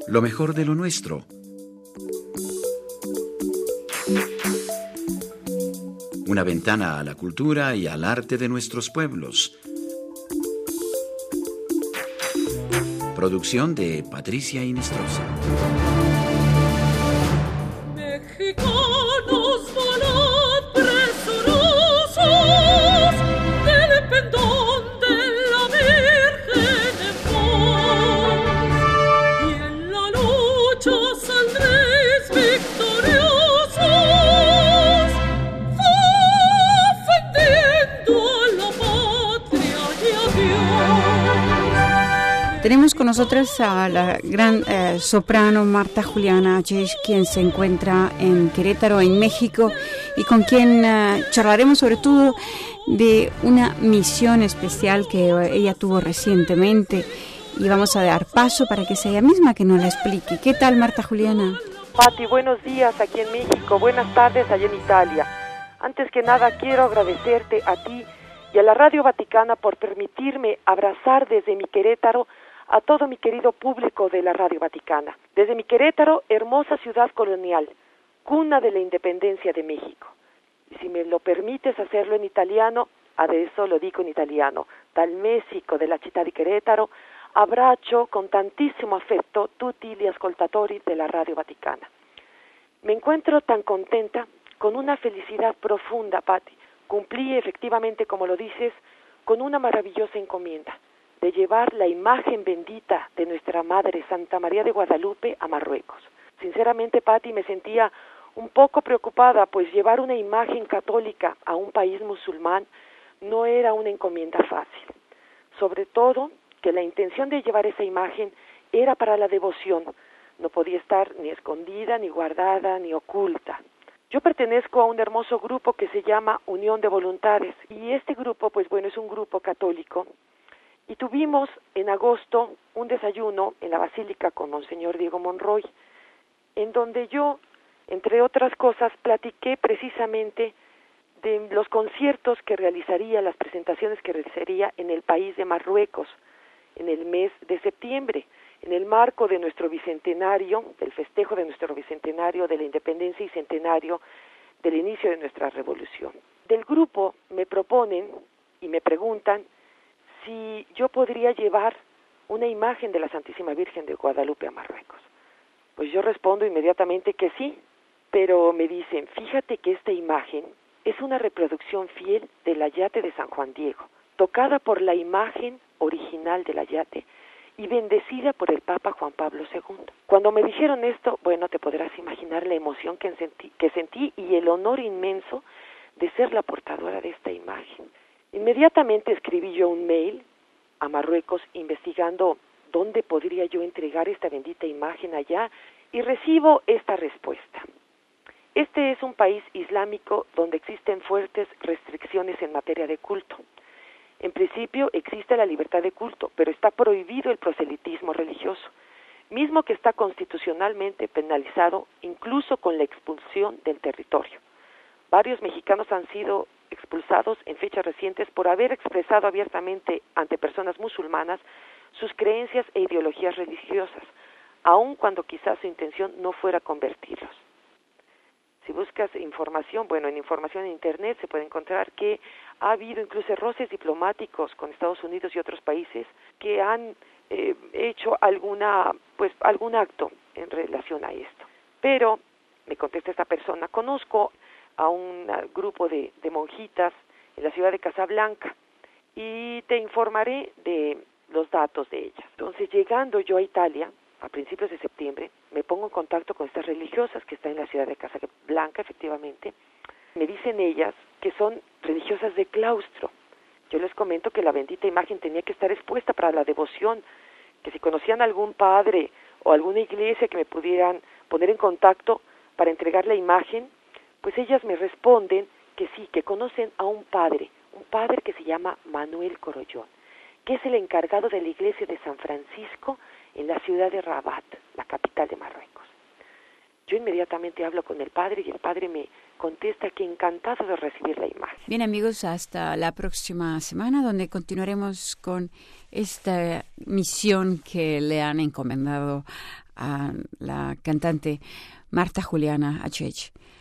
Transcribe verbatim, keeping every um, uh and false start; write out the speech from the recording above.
Lo mejor de lo nuestro. Una ventana a la cultura y al arte de nuestros pueblos. Producción de Patricia Inestrosa. Mexicanos, volad presurosos del pendón de la Virgen en paz, y en la lucha saldréis victoriosos, defendiendo a la patria y a Dios. Tenemos con nosotras a la gran eh, soprano Marta Juliana Aches, quien se encuentra en Querétaro, en México, y con quien eh, charlaremos sobre todo de una misión especial que ella tuvo recientemente, y vamos a dar paso para que sea ella misma que nos la explique. ¿Qué tal, Marta Juliana? Pati, buenos días aquí en México, buenas tardes allá en Italia. Antes que nada quiero agradecerte a ti y a la Radio Vaticana por permitirme abrazar desde mi Querétaro a todo mi querido público de la Radio Vaticana. Desde mi Querétaro, hermosa ciudad colonial, cuna de la independencia de México. Y si me lo permites hacerlo en italiano, adesso lo dico in italiano, dal Messico della città di Querétaro, abbraccio con tantissimo affetto tutti gli ascoltatori della Radio Vaticana. Me encuentro tan contenta, con una felicidad profunda, Patti. Cumplí efectivamente, como lo dices, con una maravillosa encomienda, de llevar la imagen bendita de nuestra Madre Santa María de Guadalupe a Marruecos. Sinceramente, Patti, me sentía un poco preocupada, pues llevar una imagen católica a un país musulmán no era una encomienda fácil. Sobre todo, que la intención de llevar esa imagen era para la devoción. No podía estar ni escondida, ni guardada, ni oculta. Yo pertenezco a un hermoso grupo que se llama Unión de Voluntades, y este grupo, pues bueno, es un grupo católico. Y tuvimos en agosto un desayuno en la Basílica con Monseñor Diego Monroy, en donde yo, entre otras cosas, platiqué precisamente de los conciertos que realizaría, las presentaciones que realizaría en el país de Marruecos, en el mes de septiembre, en el marco de nuestro bicentenario, del festejo de nuestro bicentenario de la independencia y centenario del inicio de nuestra revolución. Del grupo me proponen y me preguntan si yo podría llevar una imagen de la Santísima Virgen de Guadalupe a Marruecos. Pues yo respondo inmediatamente que sí, pero me dicen, fíjate que esta imagen es una reproducción fiel del ayate de San Juan Diego, tocada por la imagen original del ayate y bendecida por el Papa Juan Pablo segundo. Cuando me dijeron esto, bueno, te podrás imaginar la emoción que sentí, que sentí y el honor inmenso de ser la portadora de esta imagen. Inmediatamente escribí yo un mail a Marruecos investigando dónde podría yo entregar esta bendita imagen allá, y recibo esta respuesta. Este es un país islámico donde existen fuertes restricciones en materia de culto. En principio existe la libertad de culto, pero está prohibido el proselitismo religioso, mismo que está constitucionalmente penalizado incluso con la expulsión del territorio. Varios mexicanos han sido expulsados en fechas recientes por haber expresado abiertamente ante personas musulmanas sus creencias e ideologías religiosas, aun cuando quizás su intención no fuera convertirlos. Si buscas información, bueno, en información en Internet se puede encontrar que ha habido incluso roces diplomáticos con Estados Unidos y otros países que han eh, hecho alguna, pues, algún acto en relación a esto. Pero, me contesta esta persona, conozco a un grupo de, de monjitas en la ciudad de Casablanca y te informaré de los datos de ellas. Entonces, llegando yo a Italia, a principios de septiembre, me pongo en contacto con estas religiosas que están en la ciudad de Casablanca, efectivamente. Me dicen ellas que son religiosas de claustro. Yo les comento que la bendita imagen tenía que estar expuesta para la devoción, que si conocían algún padre o alguna iglesia que me pudieran poner en contacto para entregar la imagen, pues ellas me responden que sí, que conocen a un padre, un padre que se llama Manuel Corollón, que es el encargado de la iglesia de San Francisco en la ciudad de Rabat, la capital de Marruecos. Yo inmediatamente hablo con el padre y el padre me contesta que encantado de recibir la imagen. Bien, amigos, hasta la próxima semana, donde continuaremos con esta misión que le han encomendado a la cantante Marta Juliana Achech.